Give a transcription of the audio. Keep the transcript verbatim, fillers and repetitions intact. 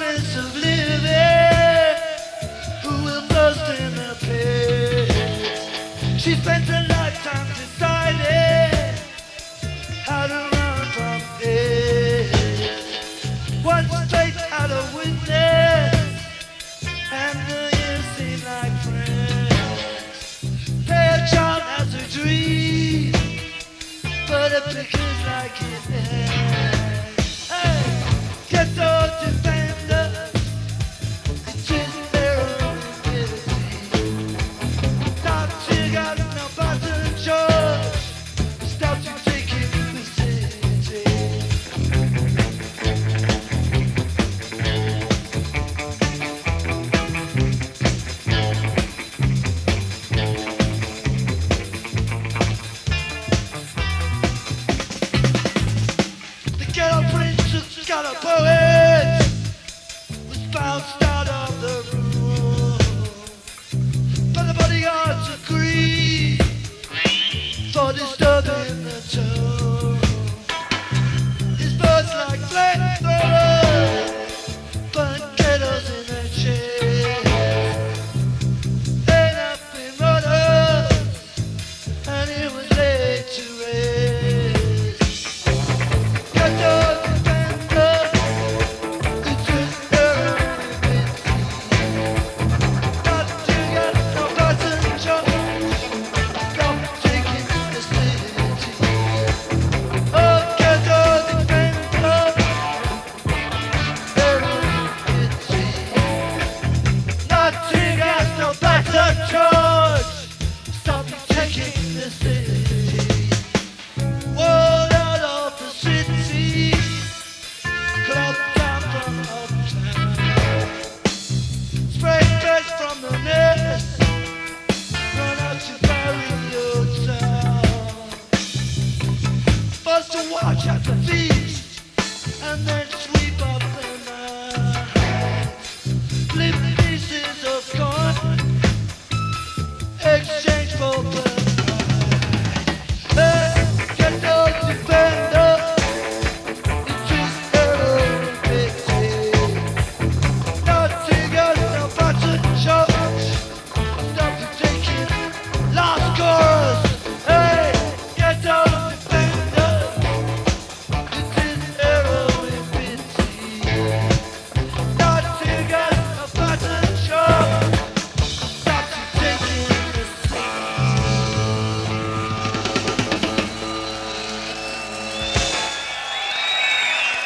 prince of living, who will burst in the pit. She spent a lifetime deciding how to run from it. One straight out of witness, and the years seem like friends. Play a child has a dream, but a picture's like it ends. Hey, get those defenders, it's in their own ability. Not you got no button choice, stop you taking the city. The ghetto prince has got a poet.